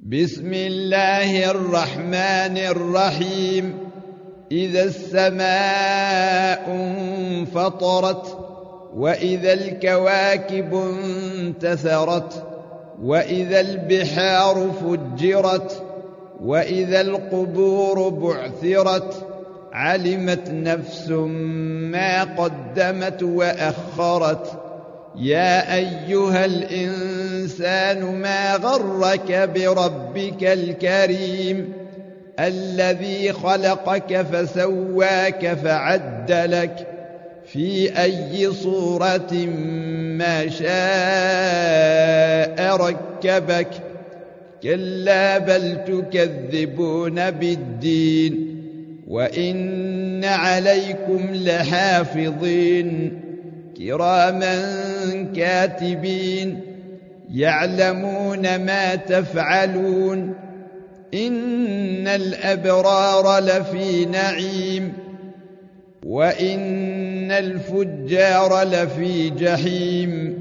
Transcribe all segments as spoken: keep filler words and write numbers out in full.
بسم الله الرحمن الرحيم. إذا السماء انفطرت وإذا الكواكب انتثرت وإذا البحار فجرت وإذا القبور بعثرت علمت نفس ما قدمت وأخرت. يا أيها الإنسان ما غرك بربك الكريم الذي خلقك فسواك فعدلك في أي صورة ما شاء ركبك. كلا بل تكذبون بالدين وإن عليكم لحافظين كراما كاتبين يعلمون ما تفعلون. إن الأبرار لفي نعيم وإن الفجار لفي جحيم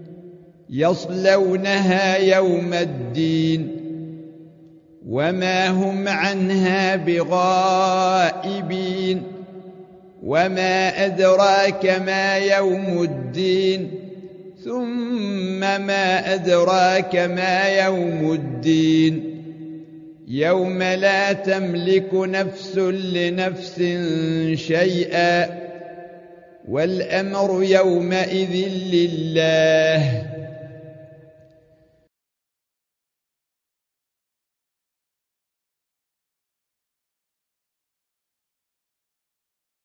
يصلونها يوم الدين وما هم عنها بغائبين. وما أدراك ما يوم الدين ثم ما أدراك ما يوم الدين يوم لا تملك نفس لنفس شيئا والأمر يومئذ لله.